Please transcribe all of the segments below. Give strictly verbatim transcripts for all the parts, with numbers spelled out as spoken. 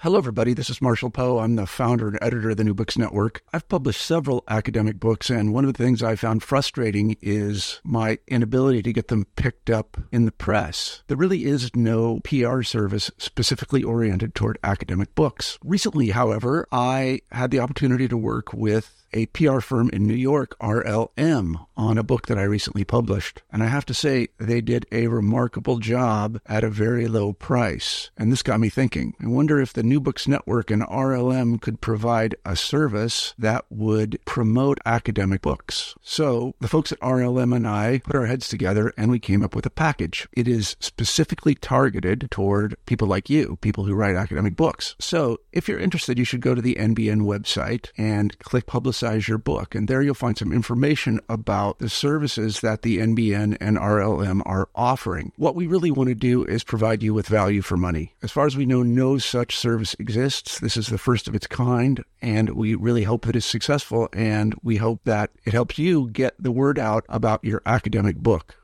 Hello, everybody. This is Marshall Poe. I'm the founder and editor of the New Books Network. I've published several academic books, and one of the things I found frustrating is my inability to get them picked up in the press. There really is no P R service specifically oriented toward academic books. Recently, however, I had the opportunity to work with a P R firm in New York, R L M, on a book that I recently published. And I have to say, they did a remarkable job at a very low price. And this got me thinking. I wonder if the New Books Network and R L M could provide a service that would promote academic books. So the folks at R L M and I put our heads together and we came up with a package. It is specifically targeted toward people like you, people who write academic books. So if you're interested, you should go to the N B N website and click Publicize your book. And there you'll find some information about the services that the N B N and R L M are offering. What we really want to do is provide you with value for money. As far as we know, no such service exists. This is the first of its kind, and we really hope that it's successful, and we hope that it helps you get the word out about your academic book.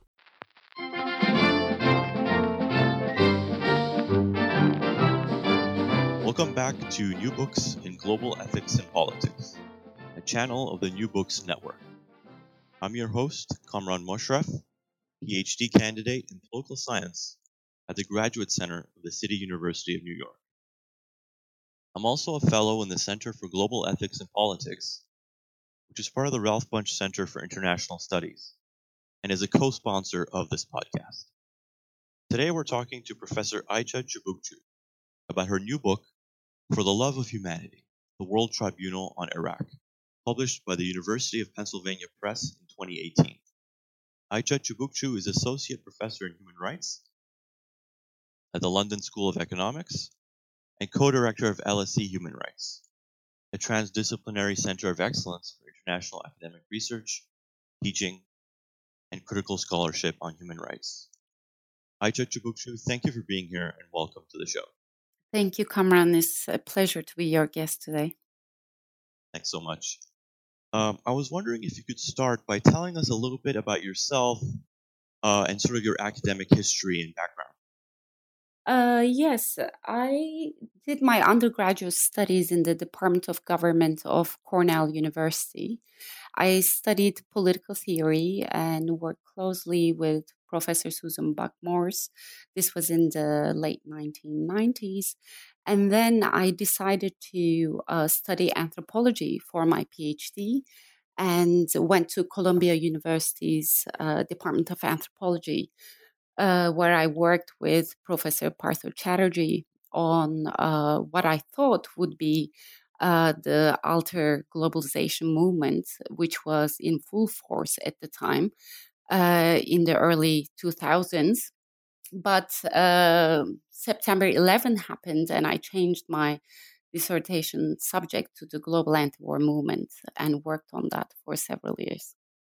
Welcome back to New Books in Global Ethics and Politics, a channel of the New Books Network. I'm your host, Kamran Moshref, PhD candidate in political science at the Graduate Center of the City University of New York. I'm also a fellow in the Center for Global Ethics and Politics, which is part of the Ralph Bunche Center for International Studies, and is a co-sponsor of this podcast. Today we're talking to Professor Ayça Çubukçu about her new book, For the Love of Humanity, the World Tribunal on Iraq, published by the University of Pennsylvania Press in twenty eighteen. Ayça Çubukçu is Associate Professor in Human Rights at the London School of Economics and co-director of L S E Human Rights, a transdisciplinary center of excellence for international academic research, teaching, and critical scholarship on human rights. Ayça Çubukçu, thank you for being here and welcome to the show. Thank you, Kamran. It's a pleasure to be your guest today. Thanks so much. Um, I was wondering if you could start by telling us a little bit about yourself uh, and sort of your academic history and background. Uh, yes, I did my undergraduate studies in the Department of Government of Cornell University. I studied political theory and worked closely with Professor Susan Buck-Morss. This was in the late nineteen nineties. And then I decided to uh, study anthropology for my PhD and went to Columbia University's uh, Department of Anthropology, uh, where I worked with Professor Partha Chatterjee on uh, what I thought would be uh, the alter globalization movement, which was in full force at the time uh, in the early two thousands. But uh, September eleventh happened, and I changed my dissertation subject to the global anti-war movement and worked on that for several years.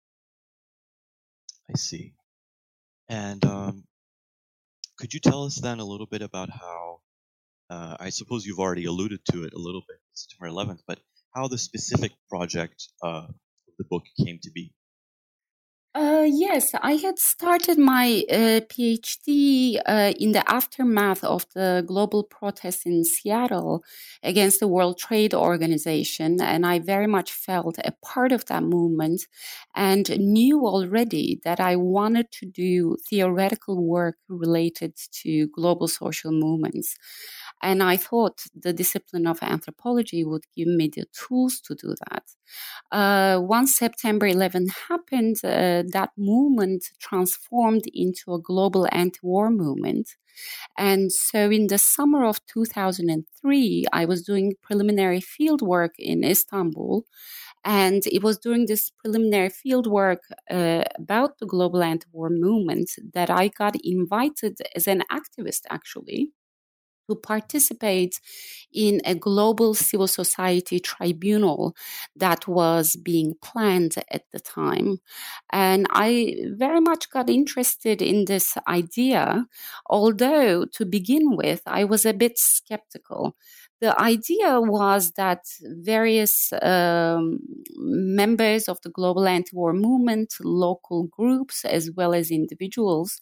I see. And um, could you tell us then a little bit about how, uh, I suppose you've already alluded to it a little bit, September eleventh, but how the specific project uh, of the book came to be? Uh, yes, I had started my uh, PhD uh, in the aftermath of the global protests in Seattle against the World Trade Organization, and I very much felt a part of that movement and knew already that I wanted to do theoretical work related to global social movements. And I thought the discipline of anthropology would give me the tools to do that. Uh, once September eleventh happened, uh, that movement transformed into a global anti-war movement. And so in the summer of two thousand three, I was doing preliminary field work in Istanbul. And it was during this preliminary field work uh, about the global anti-war movement that I got invited as an activist, actually, to participate in a global civil society tribunal that was being planned at the time. And I very much got interested in this idea, although to begin with, I was a bit skeptical. The idea was that various um, members of the global anti-war movement, local groups, as well as individuals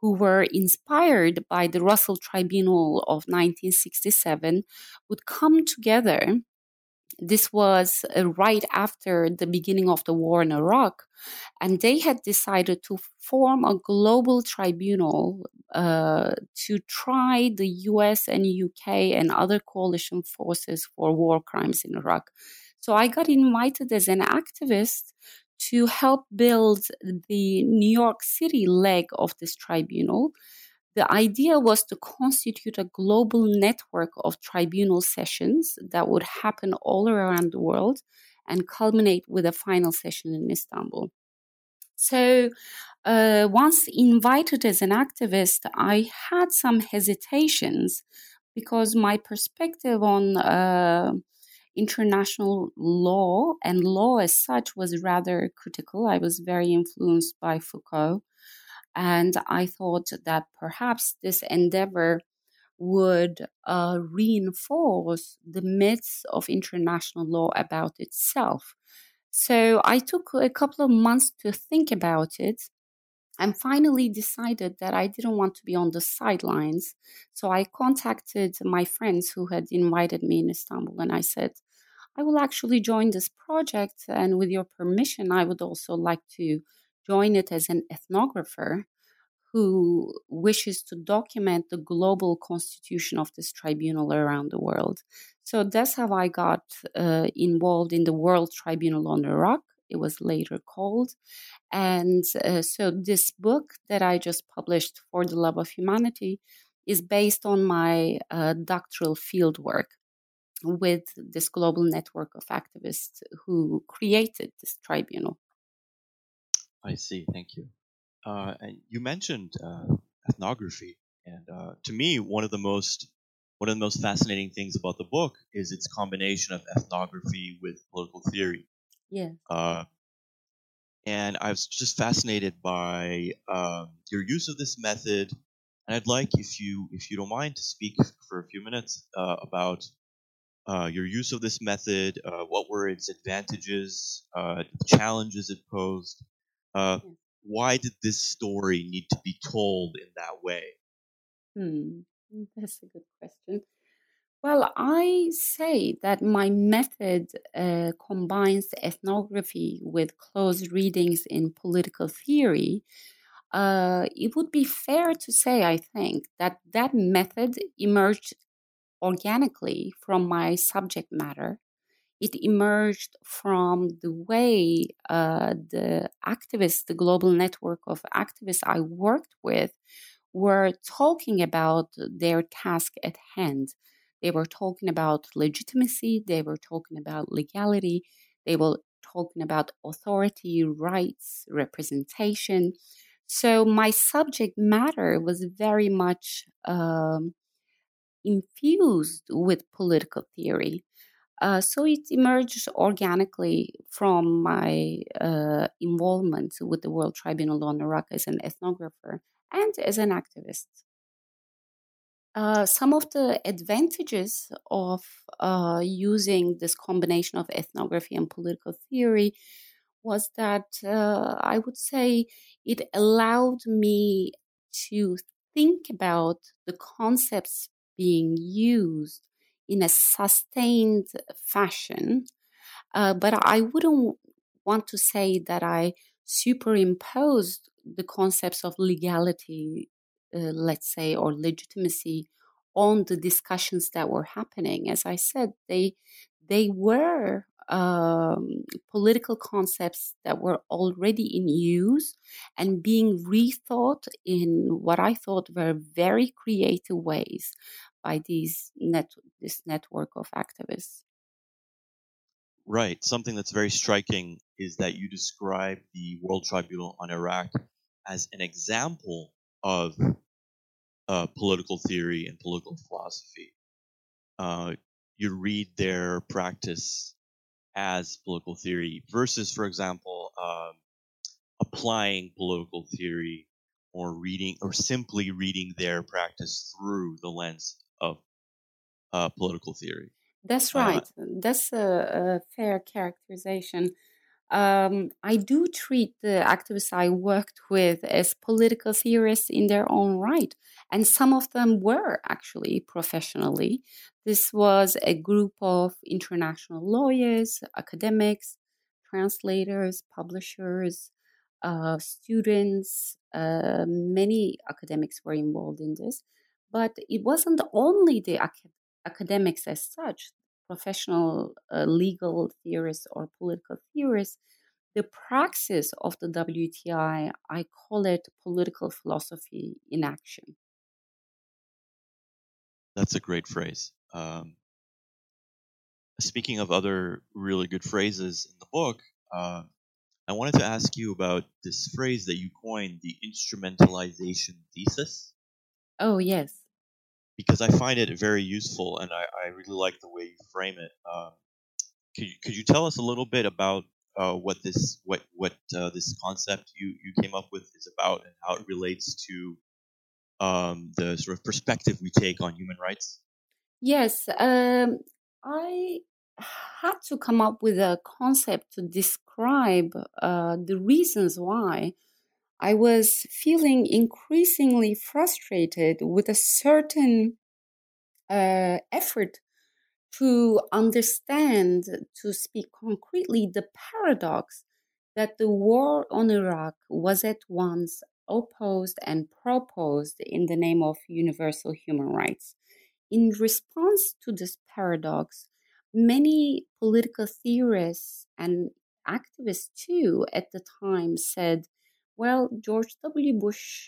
who were inspired by the Russell Tribunal of nineteen sixty-seven would come together. This was uh, right after the beginning of the war in Iraq, and they had decided to form a global tribunal uh, to try the U S and U K and other coalition forces for war crimes in Iraq. So I got invited as an activist to help build the New York City leg of this tribunal. The idea was to constitute a global network of tribunal sessions that would happen all around the world and culminate with a final session in Istanbul. So, uh, once invited as an activist, I had some hesitations because my perspective on uh, international law and law as such was rather critical. I was very influenced by Foucault. And I thought that perhaps this endeavor would uh, reinforce the myths of international law about itself. So I took a couple of months to think about it and finally decided that I didn't want to be on the sidelines. So I contacted my friends who had invited me in Istanbul and I said, I will actually join this project, and with your permission, I would also like to join it as an ethnographer who wishes to document the global constitution of this tribunal around the world. So that's how I got uh, involved in the World Tribunal on Iraq. It was later called. And uh, so this book that I just published, For the Love of Humanity, is based on my uh, doctoral fieldwork with this global network of activists who created this tribunal. I see. Thank you. Uh, and you mentioned uh, ethnography, and uh, to me, one of the most one of the most fascinating things about the book is its combination of ethnography with political theory. Yeah. Uh, and I was just fascinated by um, your use of this method. And I'd like, if you if you don't mind, to speak for a few minutes uh, about uh, your use of this method. Uh, what were its advantages, uh, challenges it posed? Uh, Yeah. why did this story need to be told in that way? Hmm. That's a good question. Well, I say that my method uh, combines ethnography with close readings in political theory. Uh, it would be fair to say, I think, that that method emerged organically from my subject matter. It emerged from the way uh, the activists, the global network of activists I worked with, were talking about their task at hand. They were talking about legitimacy, they were talking about legality, they were talking about authority, rights, representation. So my subject matter was very much um, infused with political theory. Uh, so it emerged organically from my uh, involvement with the World Tribunal on Iraq as an ethnographer and as an activist. Uh, some of the advantages of uh, using this combination of ethnography and political theory was that uh, I would say it allowed me to think about the concepts being used in a sustained fashion. Uh, but I wouldn't want to say that I superimposed the concepts of legality, uh, let's say, or legitimacy on the discussions that were happening. As I said, they they were um, political concepts that were already in use and being rethought in what I thought were very creative ways by these net this network of activists. Right. Something that's very striking is that you describe the World Tribunal on Iraq as an example of uh, political theory and political philosophy. Uh, you read their practice as political theory versus, for example, um, applying political theory or reading or simply reading their practice through the lens of uh, political theory. That's Uh, right. That's a, a fair characterization. Um, I do treat the activists I worked with as political theorists in their own right, and some of them were actually professionally. This was a group of international lawyers, academics, translators, publishers, uh, students. Uh, many academics were involved in this, but it wasn't only the ac- academics as such, professional uh, legal theorists or political theorists. The praxis of the W T I, I I call it political philosophy in action. That's a great phrase. Um, speaking of other really good phrases in the book, uh, I wanted to ask you about this phrase that you coined, the instrumentalization thesis, Oh, yes. because I find it very useful and I, I really like the way you frame it. Um, could you, could you tell us a little bit about uh, what this what what uh, this concept you, you came up with is about and how it relates to um, the sort of perspective we take on human rights? Yes. Um, I had to come up with a concept to describe uh, the reasons why I was feeling increasingly frustrated with a certain uh, effort to understand, to speak concretely, the paradox that the war on Iraq was at once opposed and proposed in the name of universal human rights. In response to this paradox, many political theorists and activists too at the time said, well, George W. Bush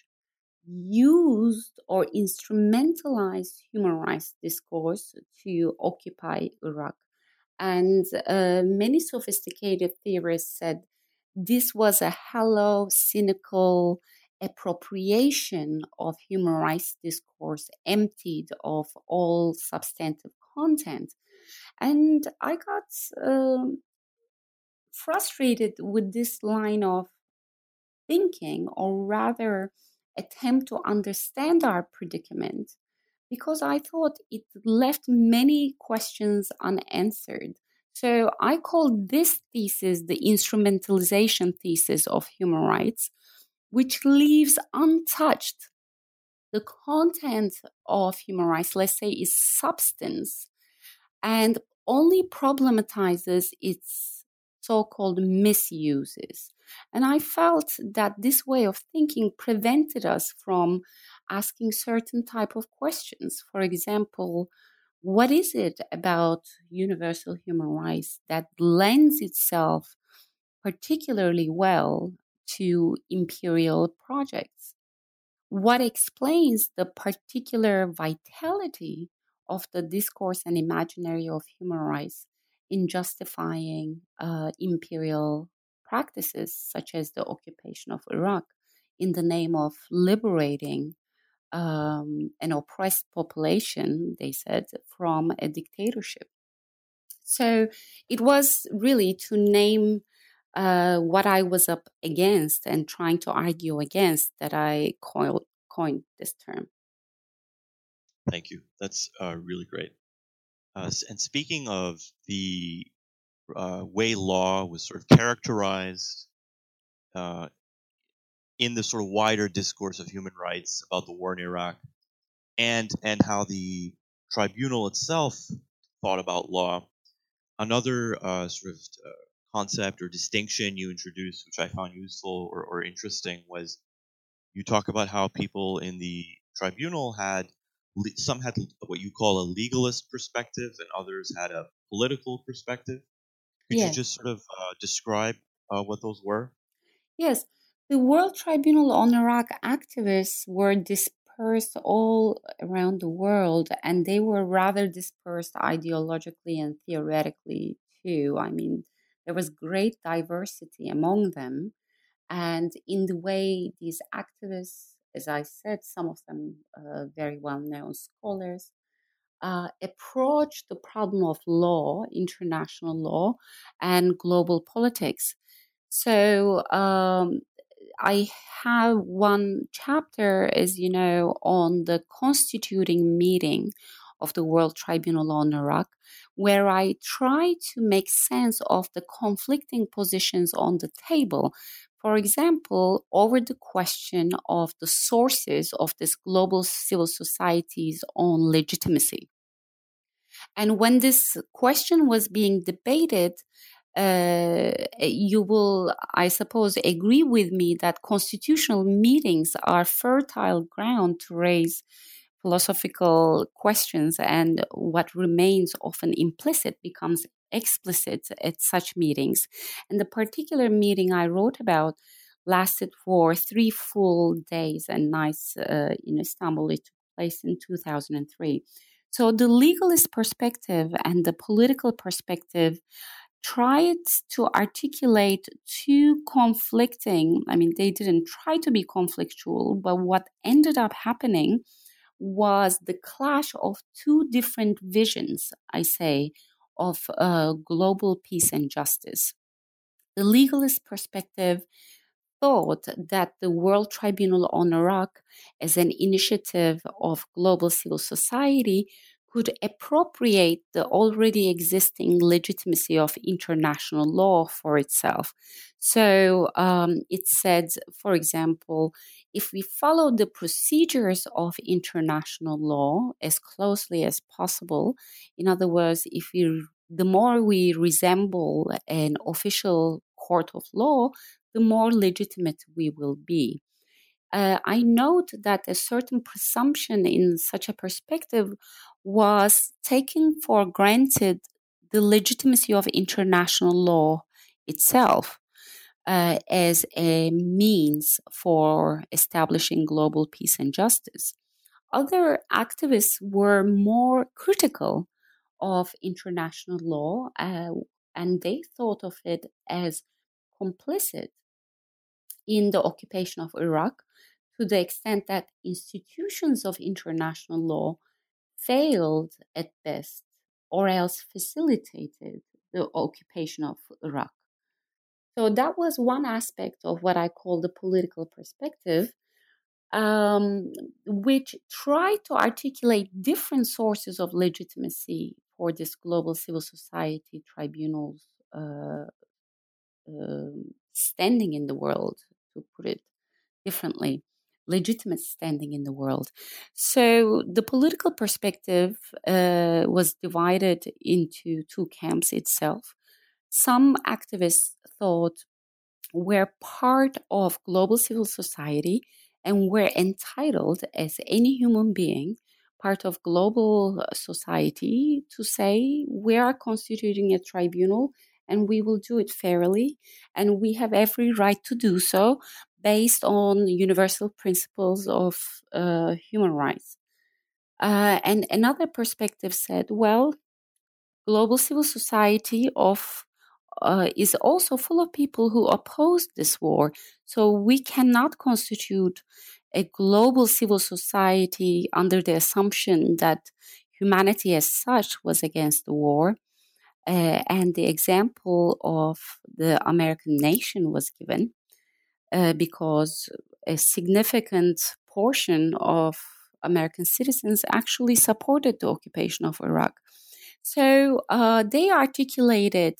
used or instrumentalized human rights discourse to occupy Iraq. And uh, many sophisticated theorists said this was a hollow, cynical appropriation of human rights discourse, emptied of all substantive content. And I got um, frustrated with this line of thinking, or rather attempt to understand our predicament, because I thought it left many questions unanswered. So I call this thesis the instrumentalization thesis of human rights, which leaves untouched the content of human rights, let's say its substance, and only problematizes its so-called misuses. And I felt that this way of thinking prevented us from asking certain type of questions. For example, what is it about universal human rights that lends itself particularly well to imperial projects? What explains the particular vitality of the discourse and imaginary of human rights in justifying uh, imperial practices such as the occupation of Iraq in the name of liberating um, an oppressed population, they said, from a dictatorship? So it was really to name uh, what I was up against and trying to argue against that I coined, coined this term. Thank you. That's uh, really great. Uh, and speaking of the uh, way law was sort of characterized uh, in the sort of wider discourse of human rights about the war in Iraq, and and how the tribunal itself thought about law. Another uh, sort of uh, concept or distinction you introduced, which I found useful or, or interesting, was you talk about how people in the tribunal had some had what you call a legalist perspective, and others had a political perspective. Could you Yes. just sort of uh, describe uh, what those were? Yes. The World Tribunal on Iraq activists were dispersed all around the world, and they were rather dispersed ideologically and theoretically too. I mean, there was great diversity among them. And in the way these activists, as I said, some of them uh, very well known scholars, uh, approach the problem of law, international law, and global politics. So um, I have one chapter, as you know, on the constituting meeting of the World Tribunal on Iraq, where I try to make sense of the conflicting positions on the table. For example, over the question of the sources of this global civil society's own legitimacy. And when this question was being debated, uh, you will, I suppose, agree with me that constitutional meetings are fertile ground to raise philosophical questions, and what remains often implicit becomes explicit at such meetings. And the particular meeting I wrote about lasted for three full days and nights uh, in Istanbul. It took place in two thousand three. So the legalist perspective and the political perspective tried to articulate two conflicting, I mean, they didn't try to be conflictual, but what ended up happening was the clash of two different visions, I say, of uh, global peace and justice. The legalist perspective thought that the World Tribunal on Iraq, as an initiative of global civil society, could appropriate the already existing legitimacy of international law for itself. So um, it said, for example, if we follow the procedures of international law as closely as possible, in other words, if we, the more we resemble an official court of law, the more legitimate we will be. Uh, I note that a certain presumption in such a perspective was taking for granted the legitimacy of international law itself uh, as a means for establishing global peace and justice. Other activists were more critical of international law, uh, and they thought of it as complicit in the occupation of Iraq, to the extent that institutions of international law failed at best or else facilitated the occupation of Iraq. So that was one aspect of what I call the political perspective, um, which tried to articulate different sources of legitimacy for this global civil society tribunal's uh, uh, standing in the world, to put it differently, legitimate standing in the world. So the political perspective uh, was divided into two camps itself. Some activists thought we're part of global civil society and we're entitled as any human being, part of global society, to say we are constituting a tribunal and we will do it fairly, and we have every right to do so based on universal principles of uh, human rights. Uh, and another perspective said, well, global civil society of uh, is also full of people who oppose this war. So we cannot constitute a global civil society under the assumption that humanity as such was against the war. Uh, and the example of the American nation was given uh, because a significant portion of American citizens actually supported the occupation of Iraq. So uh, they articulated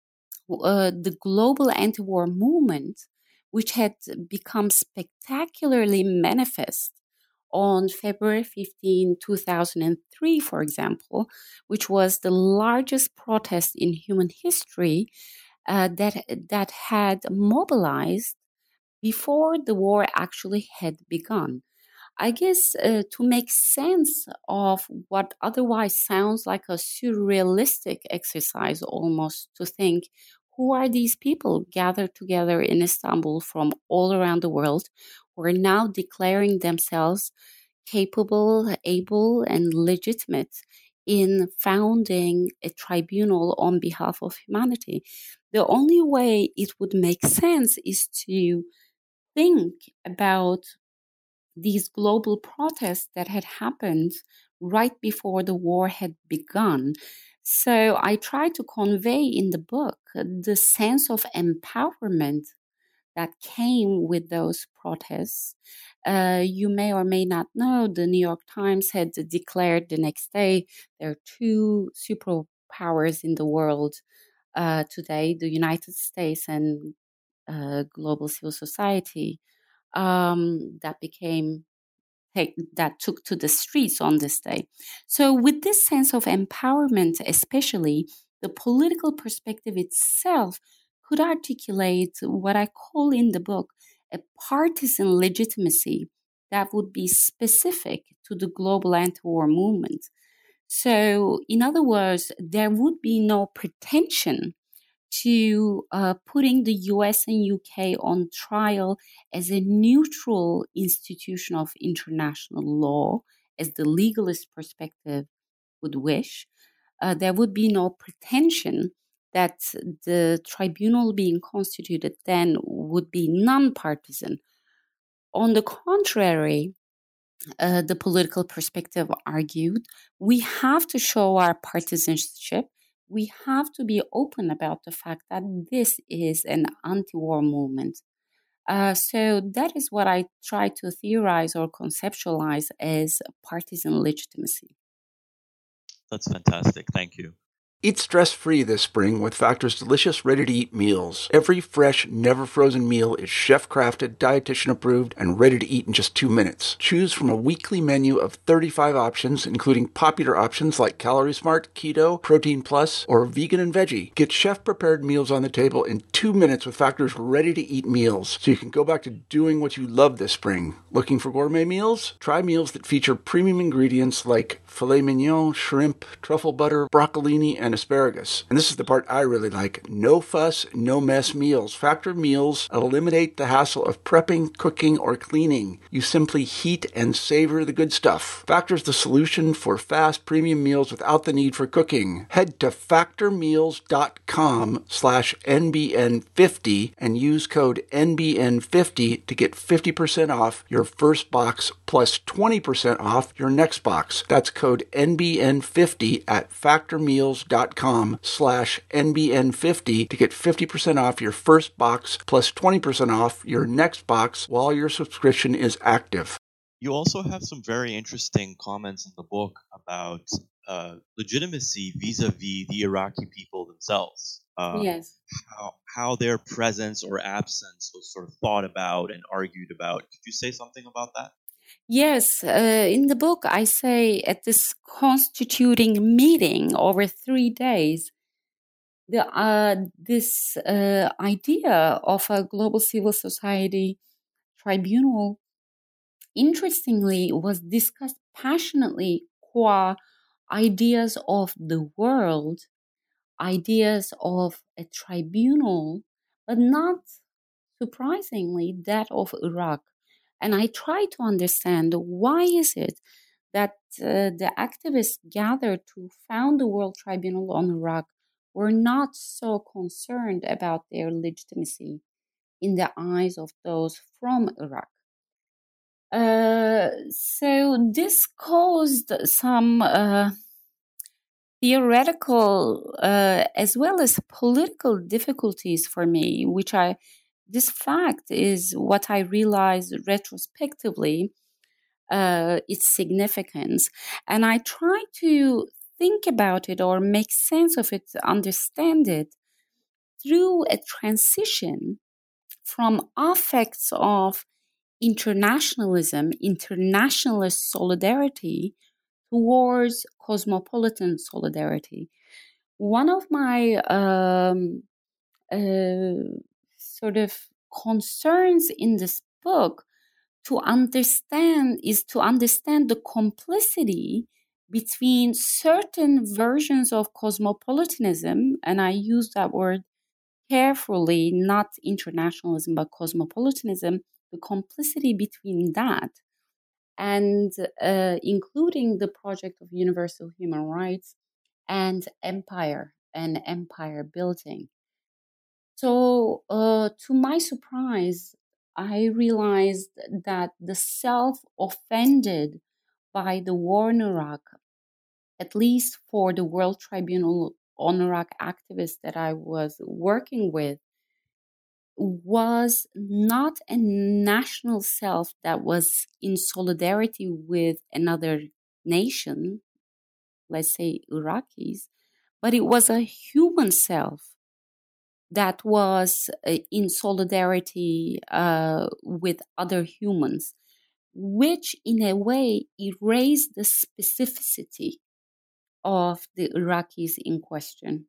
uh, the global anti-war movement, which had become spectacularly manifest on February fifteenth, two thousand three, for example, which was the largest protest in human history uh, that, that had mobilized before the war actually had begun. I guess uh, to make sense of what otherwise sounds like a surrealistic exercise almost, to think, who are these people gathered together in Istanbul from all around the world who are now declaring themselves capable, able, and legitimate in founding a tribunal on behalf of humanity? The only way it would make sense is to think about these global protests that had happened right before the war had begun. So I try to convey in the book the sense of empowerment that came with those protests. Uh, you may or may not know the New York Times had declared the next day there are two superpowers in the world uh, today, the United States and uh, global civil society, um, that became take, that took to the streets on this day. So with this sense of empowerment, especially, the political perspective itself could articulate what I call in the book a partisan legitimacy that would be specific to the global anti-war movement. So, in other words, there would be no pretension to uh, putting the U S and U K on trial as a neutral institution of international law, as the legalist perspective would wish. Uh, there would be no pretension that the tribunal being constituted then would be nonpartisan. On the contrary, uh, the political perspective argued, we have to show our partisanship. We have to be open about the fact that this is an anti-war movement. Uh, so that is what I try to theorize or conceptualize as partisan legitimacy. That's fantastic. Thank you. Eat stress-free this spring with Factor's delicious, ready-to-eat meals. Every fresh, never-frozen meal is chef-crafted, dietitian-approved, and ready to eat in just two minutes. Choose from a weekly menu of thirty-five options, including popular options like Calorie Smart, Keto, Protein Plus, or Vegan and Veggie. Get chef-prepared meals on the table in two minutes with Factor's ready-to-eat meals, so you can go back to doing what you love this spring. Looking for gourmet meals? Try meals that feature premium ingredients like filet mignon, shrimp, truffle butter, broccolini, and asparagus. And this is the part I really like. No fuss, no mess meals. Factor meals eliminate the hassle of prepping, cooking, or cleaning. You simply heat and savor the good stuff. Factor's the solution for fast premium meals without the need for cooking. Head to factormeals.com slash NBN50 and use code N B N fifty to get fifty percent off your first box plus twenty percent off your next box. That's code N B N fifty at factormeals.com slash NBN50 to get fifty percent off your first box plus twenty percent off your next box while your subscription is active. You also have some very interesting comments in the book about uh, legitimacy vis-a-vis the Iraqi people themselves. Uh, yes. How, how their presence or absence was sort of thought about and argued about. Could you say something about that? Yes, uh, in the book, I say at this constituting meeting over three days, the uh, this uh, idea of a global civil society tribunal, interestingly, was discussed passionately qua ideas of the world, ideas of a tribunal, but not surprisingly that of Iraq. And I try to understand why is it that uh, the activists gathered to found the World Tribunal on Iraq were not so concerned about their legitimacy in the eyes of those from Iraq. Uh, so this caused some uh, theoretical uh, as well as political difficulties for me, which I this fact is what I realized retrospectively, uh, its significance. And I try to think about it or make sense of it, understand it through a transition from affects of internationalism, internationalist solidarity, towards cosmopolitan solidarity. One of my um, uh, sort of concerns in this book to understand is to understand the complicity between certain versions of cosmopolitanism, and I use that word carefully, not internationalism, but cosmopolitanism, the complicity between that and uh, including the project of universal human rights and empire and empire building. So, uh, to my surprise, I realized that the self offended by the war in Iraq, at least for the World Tribunal on Iraq activists that I was working with, was not a national self that was in solidarity with another nation, let's say Iraqis, but it was a human self that was uh, in solidarity uh, with other humans, which in a way erased the specificity of the Iraqis in question.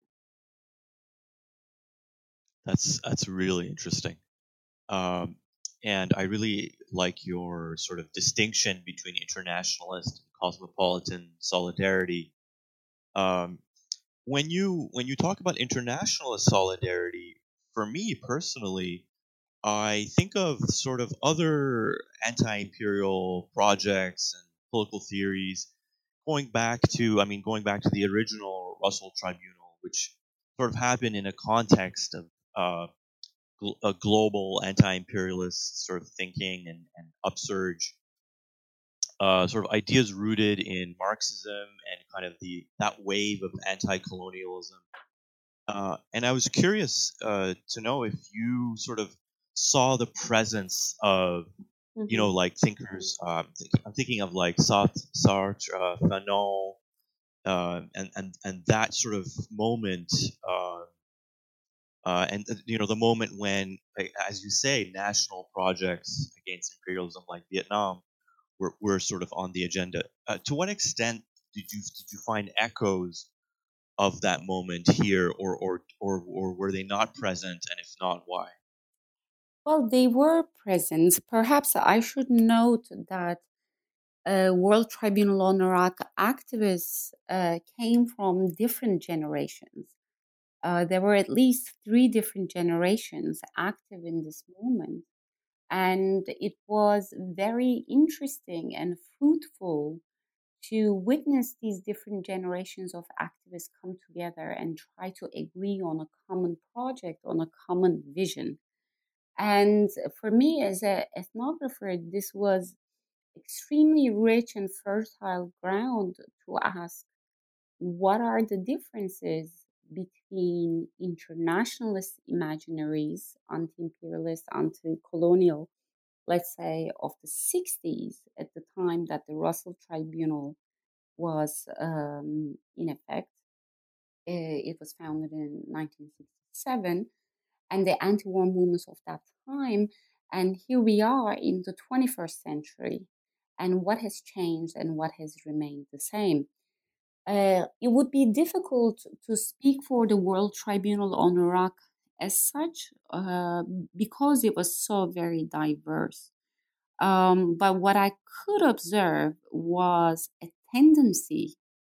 That's that's really interesting. Um, and I really like your sort of distinction between internationalist and cosmopolitan solidarity. Um, when you when you talk about internationalist solidarity, for me personally, I think of sort of other anti-imperial projects and political theories going back to, I mean, going back to the original Russell Tribunal, which sort of happened in a context of uh, gl- a global anti-imperialist sort of thinking and, and upsurge, uh, sort of ideas rooted in Marxism and kind of the that wave of anti-colonialism. Uh, and I was curious uh, to know if you sort of saw the presence of, you know, Mhm. like thinkers. Um, think, I'm thinking of like Sartre, Sartre uh, Fanon, uh, and and and that sort of moment. Uh, uh, and uh, you know the moment when, like, as you say, national projects against imperialism like Vietnam were, were sort of on the agenda. Uh, to what extent did you did you find echoes of that moment here, or or or or were they not present? And if not, why? Well, they were present. Perhaps I should note that uh, World Tribunal on Iraq activists uh, came from different generations. Uh, there were at least three different generations active in this movement. And it was very interesting and fruitful to witness these different generations of activists come together and try to agree on a common project, on a common vision. And for me as an ethnographer, this was extremely rich and fertile ground to ask what are the differences between internationalist imaginaries, anti-imperialist, anti-colonial, let's say, of the sixties, at the time that the Russell Tribunal was um, in effect. Uh, It was founded in nineteen sixty-seven, and the anti-war movements of that time. And here we are in the twenty-first century, and what has changed and what has remained the same. Uh, it would be difficult to speak for the World Tribunal on Iraq as such uh, because it was so very diverse. Um, but what I could observe was a tendency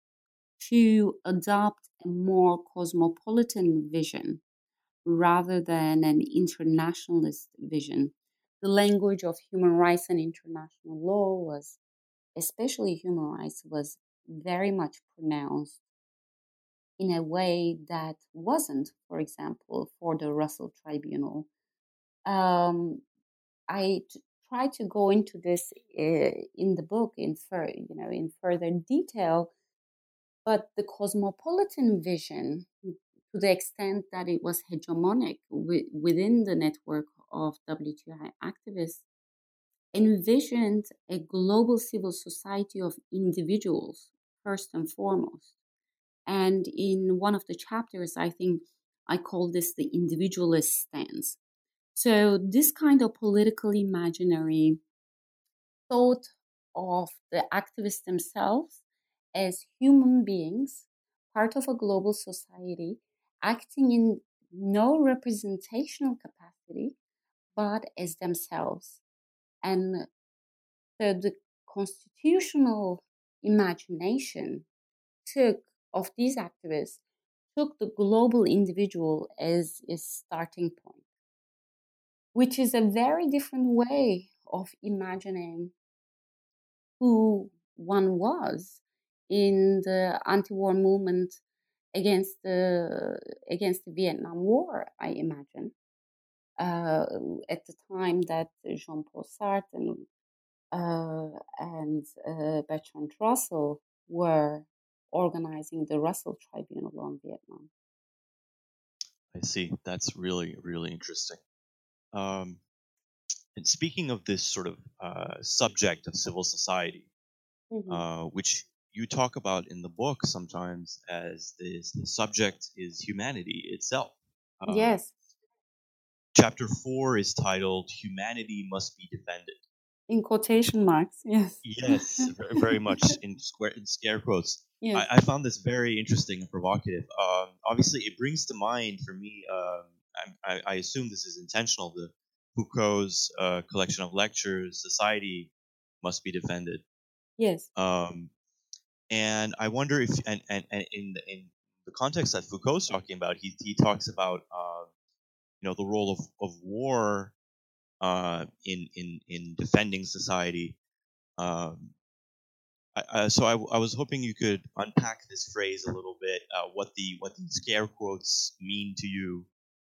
to adopt a more cosmopolitan vision rather than an internationalist vision. The language of human rights and international law was, especially human rights, was very much pronounced in a way that wasn't, for example, for the Russell Tribunal. Um, I t- try to go into this uh, in the book in fur, you know, in further detail, but the cosmopolitan vision, to the extent that it was hegemonic wi- within the network of W T I activists, envisioned a global civil society of individuals first and foremost. And in one of the chapters, I think I call this the individualist stance. So this kind of political imaginary thought of the activists themselves as human beings, part of a global society, acting in no representational capacity, but as themselves. And so the constitutional imagination took of these activists took the global individual as a starting point, which is a very different way of imagining who one was in the anti-war movement against the against the Vietnam War, I imagine, uh, at the time that Jean-Paul Sartre and uh, and uh, Bertrand Russell were organizing the Russell Tribunal on Vietnam. I see. That's really, really interesting. Um, and speaking of this sort of uh, subject of civil society, Mhm. uh, which you talk about in the book sometimes as this the subject is humanity itself. Um, Yes, chapter four is titled "Humanity Must Be Defended." in quotation marks. Yes. Yes, very, very much in square in scare quotes. Yes. I, I found this very interesting and provocative. Um, obviously, it brings to mind for me. Um, I, I, I assume this is intentional. The Foucault's uh, collection of lectures, "Society Must Be Defended," Yes. um, and I wonder if, and, and, and in the, in the context that Foucault's talking about, he he talks about uh, you know the role of of war uh, in in in defending society. Um, I, uh, so I, I was hoping you could unpack this phrase a little bit, uh, what the what the scare quotes mean to you,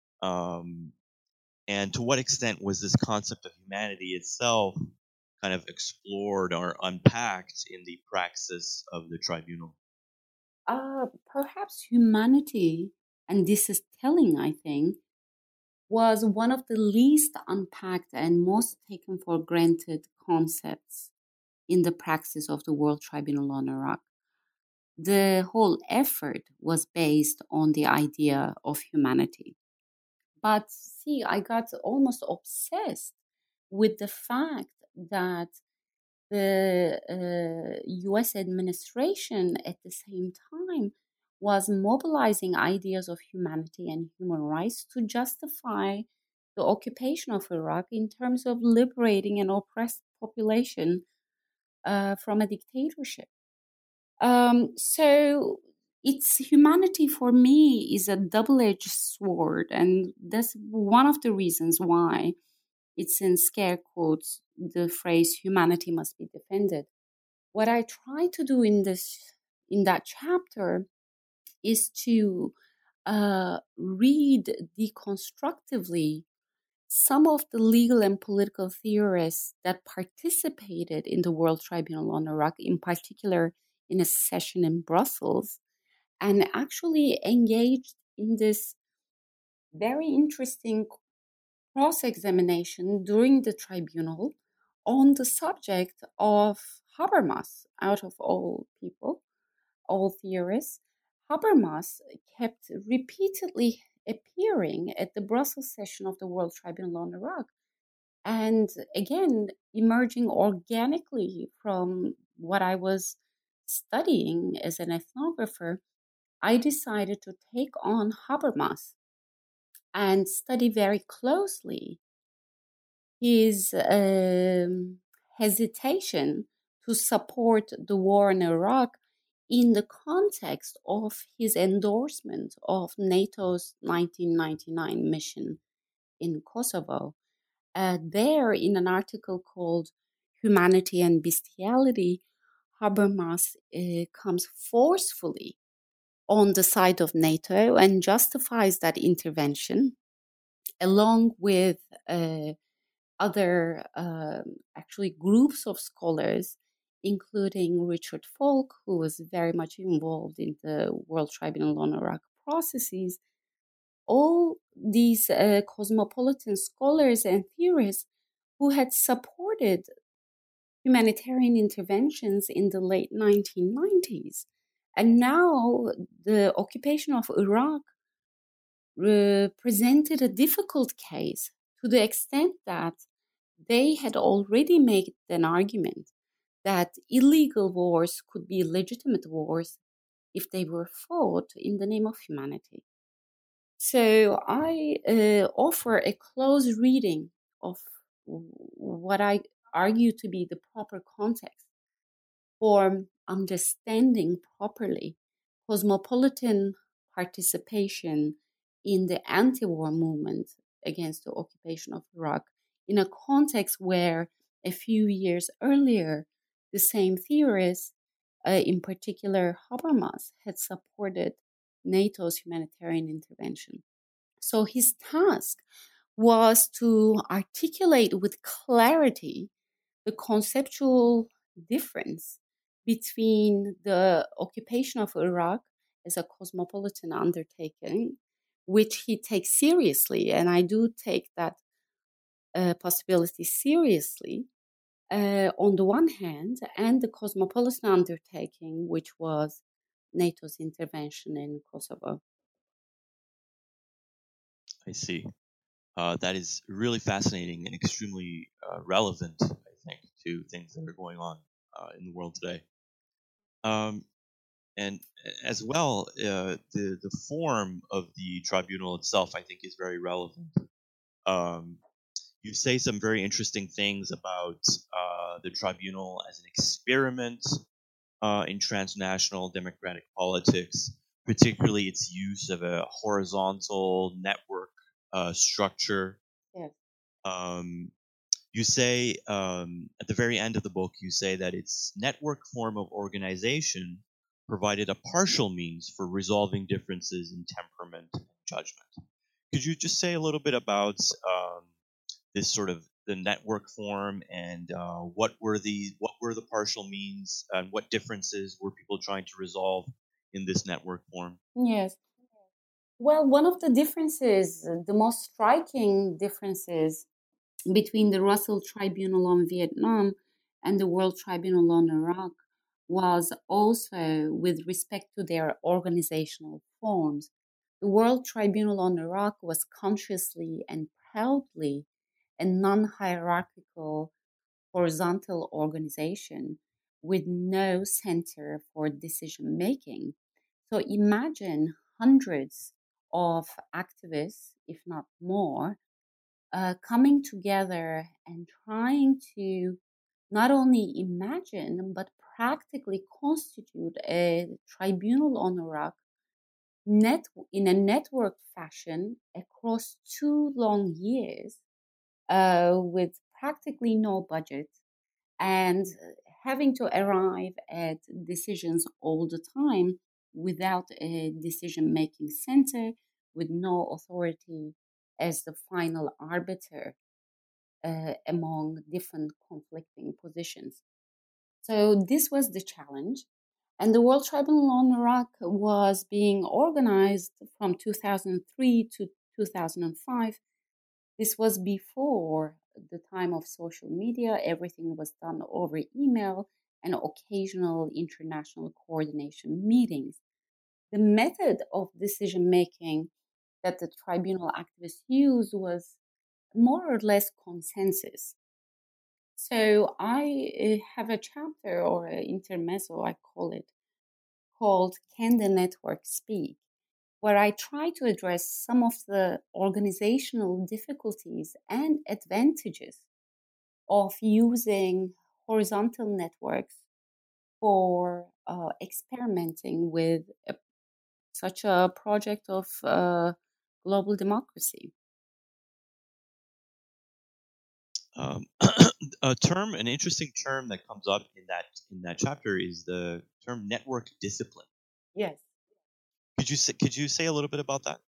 um, and to what extent was this concept of humanity itself kind of explored or unpacked in the praxis of the tribunal? Uh, perhaps humanity, and this is telling, I think, was one of the least unpacked and most taken for granted concepts in the praxis of the World Tribunal on Iraq. The whole effort was based on the idea of humanity. But see, I got almost obsessed with the fact that the uh, U S administration at the same time was mobilizing ideas of humanity and human rights to justify the occupation of Iraq in terms of liberating an oppressed population uh, from a dictatorship. Um, so it's humanity for me is a double-edged sword, and that's one of the reasons why it's in scare quotes the phrase "humanity must be defended." What I try to do in this in that chapter is to uh, read deconstructively some of the legal and political theorists that participated in the World Tribunal on Iraq, in particular in a session in Brussels, and actually engaged in this very interesting cross examination during the tribunal on the subject of Habermas, out of all people, all theorists. Habermas kept repeatedly appearing at the Brussels session of the World Tribunal on Iraq. And again, emerging organically from what I was studying as an ethnographer, I decided to take on Habermas and study very closely his um, hesitation to support the war in Iraq in the context of his endorsement of NATO's nineteen ninety-nine mission in Kosovo. Uh, there, in an article called Humanity and Bestiality, Habermas uh, comes forcefully on the side of NATO and justifies that intervention, along with uh, other uh, actually groups of scholars, including Richard Falk, who was very much involved in the World Tribunal on Iraq processes. All these uh, cosmopolitan scholars and theorists who had supported humanitarian interventions in the late nineteen nineties. And now the occupation of Iraq uh, presented a difficult case to the extent that they had already made an argument that illegal wars could be legitimate wars if they were fought in the name of humanity. So I uh, offer a close reading of what I argue to be the proper context for understanding properly cosmopolitan participation in the anti-war movement against the occupation of Iraq in a context where a few years earlier the same theorists, uh, in particular Habermas, had supported NATO's humanitarian intervention. So his task was to articulate with clarity the conceptual difference between the occupation of Iraq as a cosmopolitan undertaking which he takes seriously. And I do take that uh, possibility seriously uh, on the one hand, and the cosmopolitan undertaking, which was NATO's intervention in Kosovo. I see. Uh, that is really fascinating and extremely uh, relevant, I think, to things that are going on uh, in the world today. Um, and as well, uh, the the form of the tribunal itself, I think, is very relevant. Um, you say some very interesting things about uh, the tribunal as an experiment uh, in transnational democratic politics, particularly its use of a horizontal network uh, structure. Yes. Um, you say um, at the very end of the book, you say that its network form of organization provided a partial means for resolving differences in temperament and judgment. Could you just say a little bit about um, this sort of the network form and uh, what were the what were the partial means and what differences were people trying to resolve in this network form? Yes. Well, one of the differences, the most striking differences between the Russell Tribunal on Vietnam and the World Tribunal on Iraq was also with respect to their organizational forms. The World Tribunal on Iraq was consciously and proudly a non-hierarchical horizontal organization with no center for decision making. So imagine hundreds of activists, if not more, uh, coming together and trying to not only imagine but practically constitute a tribunal on Iraq net in a networked fashion across two long years uh, with practically no budget and having to arrive at decisions all the time without a decision making center, with no authority as the final arbiter uh, among different conflicting positions. So, this was the challenge. And the World Tribunal on Iraq was being organized from two thousand three to two thousand five. This was before the time of social media. Everything was done over email and occasional international coordination meetings. The method of decision making that the tribunal activists used was more or less consensus. So I uh, have a chapter or an intermezzo, I call it, called Can the Network Speak? Where I try to address some of the organizational difficulties and advantages of using horizontal networks for uh, experimenting with a, such a project of uh, global democracy. Um, a term, an interesting term that comes up in that in that chapter is the term network discipline. Yes. Could you say, could you say a little bit about that?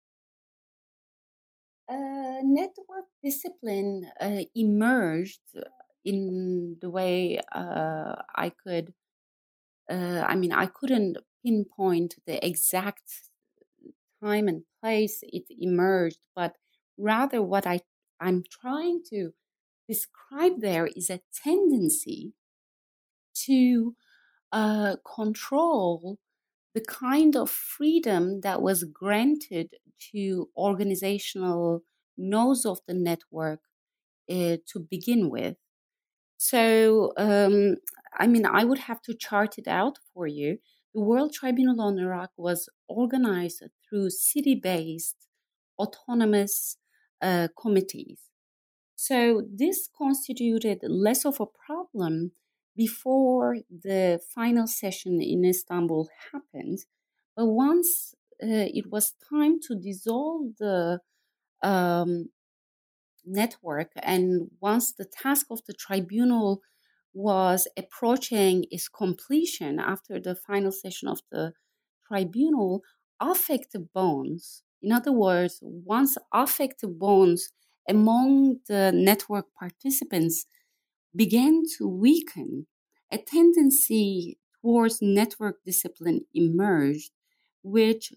Uh, network discipline uh, emerged in the way uh, I could. Uh, I mean, I couldn't pinpoint the exact time and place it emerged, but rather what I I'm trying to describe there is a tendency to uh, control the kind of freedom that was granted to organizational nodes of the network uh, to begin with. So, um, I mean, I would have to chart it out for you. The World Tribunal on Iraq was organized through city based autonomous uh, committees. So, this constituted less of a problem before the final session in Istanbul happened. But once uh, it was time to dissolve the um, network, and once the task of the tribunal was approaching its completion after the final session of the tribunal, affective bonds, in other words, once affective bonds among the network participants began to weaken, a tendency towards network discipline emerged, which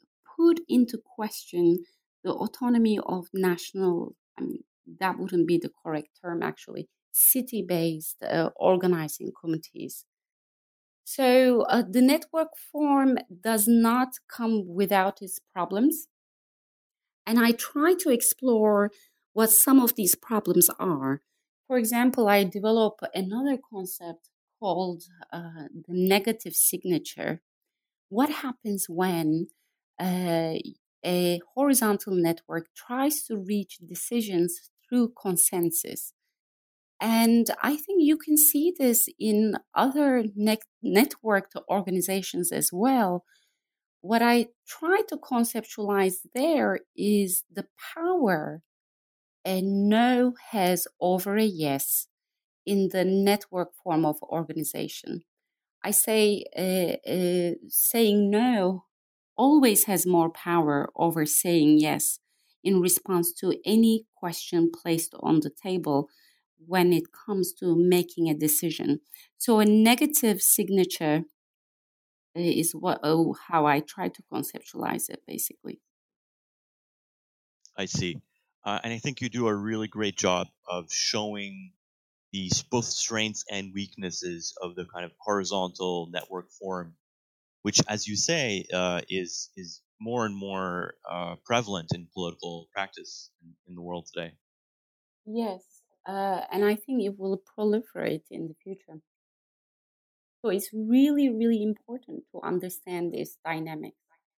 put into question the autonomy of national, I mean, that wouldn't be the correct term actually, city-based uh, organizing committees. So uh, the network form does not come without its problems. And I try to explore what some of these problems are. For example, I develop another concept called uh, the negative signature. What happens when uh, a horizontal network tries to reach decisions through consensus? And I think you can see this in other ne- networked organizations as well. What I try to conceptualize there is the power a no has over a yes in the network form of organization. I say uh, uh, saying no always has more power over saying yes in response to any question placed on the table when it comes to making a decision. So a negative signature is what oh, how I try to conceptualize it, basically. I see. Uh, and I think you do a really great job of showing the both strengths and weaknesses of the kind of horizontal network form, which, as you say, uh, is is more and more uh, prevalent in political practice in, in the world today. Yes, uh, and I think it will proliferate in the future. So it's really, really important to understand this dynamic.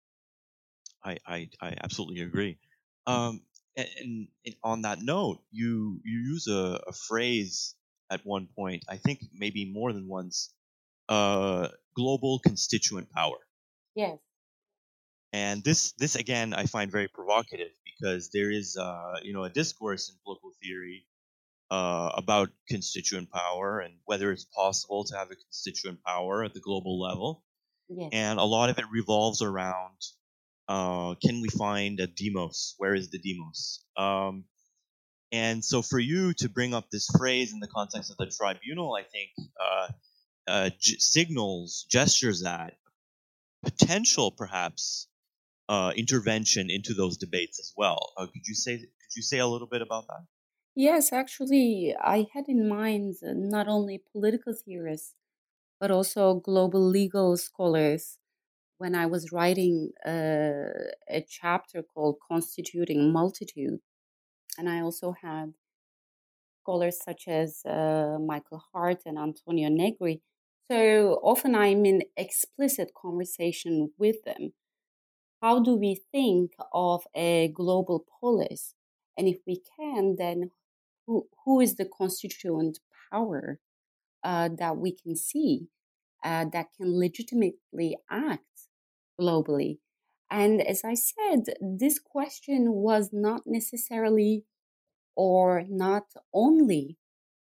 I I, I absolutely agree. Um, and, and, and on that note, you you use a, a phrase at one point, I think maybe more than once, uh, global constituent power. Yes. And this this again I find very provocative because there is uh, you know a discourse in political theory uh, about constituent power and whether it's possible to have a constituent power at the global level. Yes. And a lot of it revolves around uh, can we find a demos? Where is the demos? Um, and so for you to bring up this phrase in the context of the tribunal, I think uh, uh, g- signals, gestures at potential perhaps uh, intervention into those debates as well. Uh, could you say could you say a little bit about that? Yes, actually, I had in mind uh, not only political theorists, but also global legal scholars when I was writing uh, a chapter called Constituting Multitude. And I also had scholars such as uh, Michael Hart and Antonio Negri. So often I'm in explicit conversation with them. How do we think of a global polis? And if we can, then who, who is the constituent power uh, that we can see uh, that can legitimately act globally? And as I said, this question was not necessarily or not only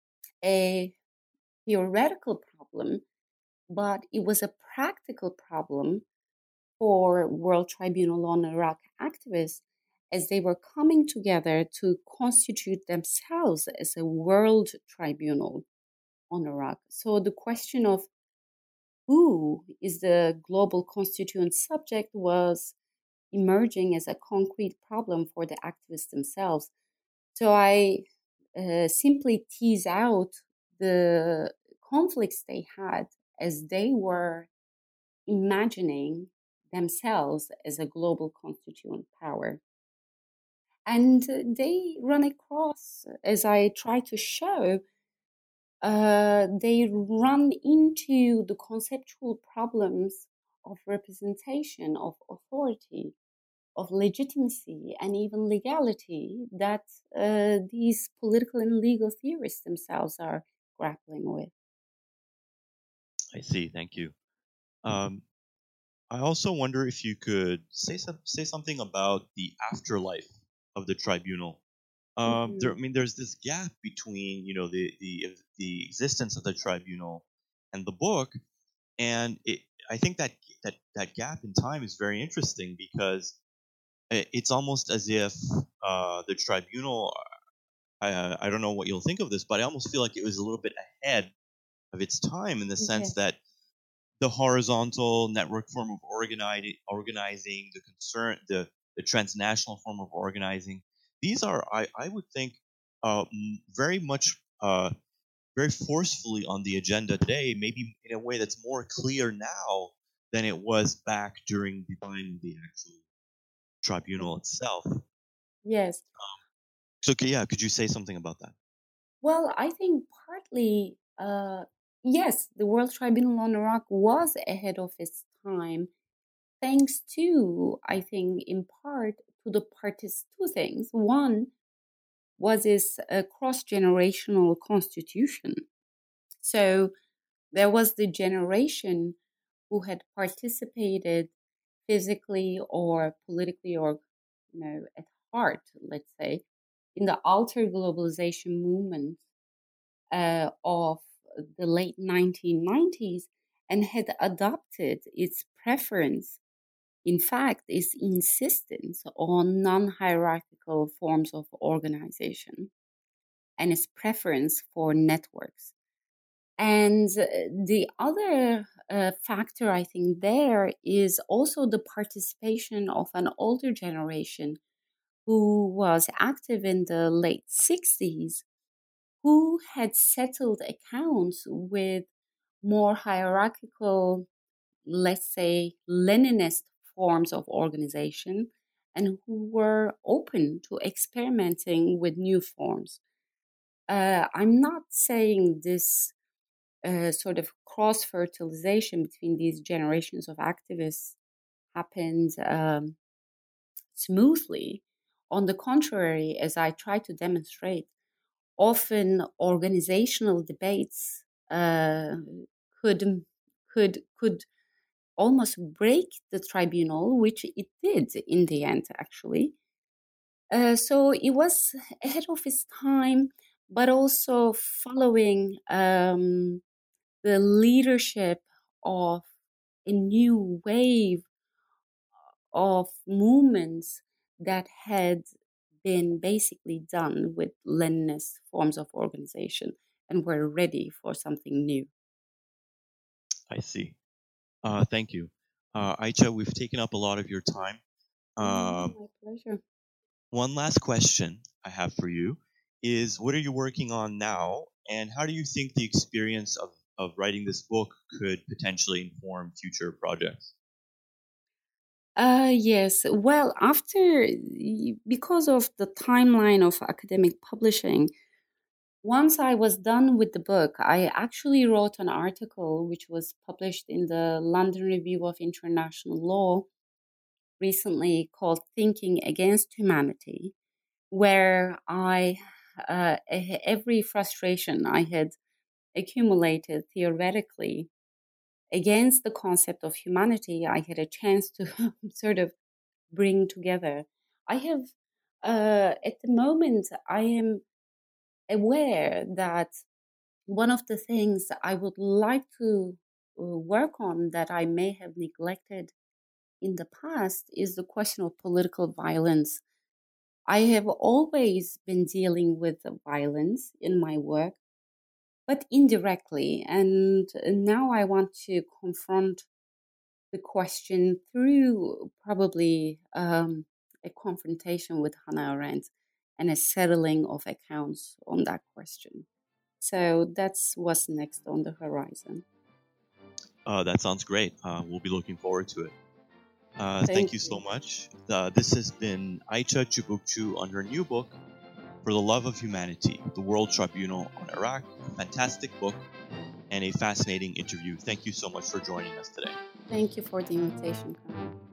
a theoretical problem, but it was a practical problem for World Tribunal on Iraq activists as they were coming together to constitute themselves as a world tribunal on Iraq. So the question of who is the global constituent subject was emerging as a concrete problem for the activists themselves. So I uh, simply tease out the conflicts they had as they were imagining themselves as a global constituent power. And they run across, as I try to show, uh, they run into the conceptual problems of representation, of authority, of legitimacy, and even legality that uh, these political and legal theorists themselves are grappling with. I see. Thank you. Um, I also wonder if you could say some, say something about the afterlife of the tribunal. Um, there, I Mhm. mean, there's this gap between you know the the the existence of the tribunal and the book, and it, I think that that that gap in time is very interesting because it, it's almost as if uh, the tribunal. I, I don't know what you'll think of this, but I almost feel like it was a little bit ahead of its time in the sense Yes. that the horizontal network form of organi- organizing, the concern, the, the transnational form of organizing. These are, I, I would think, uh, very much, uh, very forcefully on the agenda today, maybe in a way that's more clear now than it was back during the time of the actual tribunal itself. Yes. So, yeah, could you say something about that? Well, I think partly, uh, yes, the World Tribunal on Iraq was ahead of its time, thanks to, I think, in part to the parties, two things. One was its uh, cross-generational constitution. So there was the generation who had participated physically or politically or, you know, at heart, let's say, in the alter globalization movement uh, of the late nineteen nineties and had adopted its preference, in fact, its insistence on non-hierarchical forms of organization and its preference for networks. And the other uh, factor, I think, there is also the participation of an older generation who was active in the late sixties, who had settled accounts with more hierarchical, let's say, Leninist forms of organization, and who were open to experimenting with new forms. Uh, I'm not saying this uh, sort of cross fertilization between these generations of activists happened um, smoothly. On the contrary, as I try to demonstrate, often organizational debates uh, could could could almost break the tribunal, which it did in the end, actually. Uh, so it was ahead of its time, but also following um, the leadership of a new wave of movements that had been basically done with Leninist forms of organization and were ready for something new. I see. Uh, thank you. Uh, Aicha, we've taken up a lot of your time. Uh, My pleasure. One last question I have for you is, what are you working on now, and how do you think the experience of, of writing this book could potentially inform future projects? Uh, yes. Well, after, because of the timeline of academic publishing, once I was done with the book, I actually wrote an article which was published in the London Review of International Law recently called Thinking Against Humanity, where I, uh, every frustration I had accumulated theoretically against the concept of humanity, I had a chance to sort of bring together. I have, uh, at the moment, I am aware that one of the things I would like to uh, work on that I may have neglected in the past is the question of political violence. I have always been dealing with violence in my work, but indirectly. And now I want to confront the question through probably um, a confrontation with Hannah Arendt and a settling of accounts on that question. So that's what's next on the horizon. Uh, that sounds great. Uh, we'll be looking forward to it. Uh, thank, Thank you you. so much. Uh, this has been Aicha Chibukchu on her new book, For the Love of Humanity, The World Tribunal on Iraq. A fantastic book and a fascinating interview. Thank you so much for joining us today. Thank you for the invitation, Karan.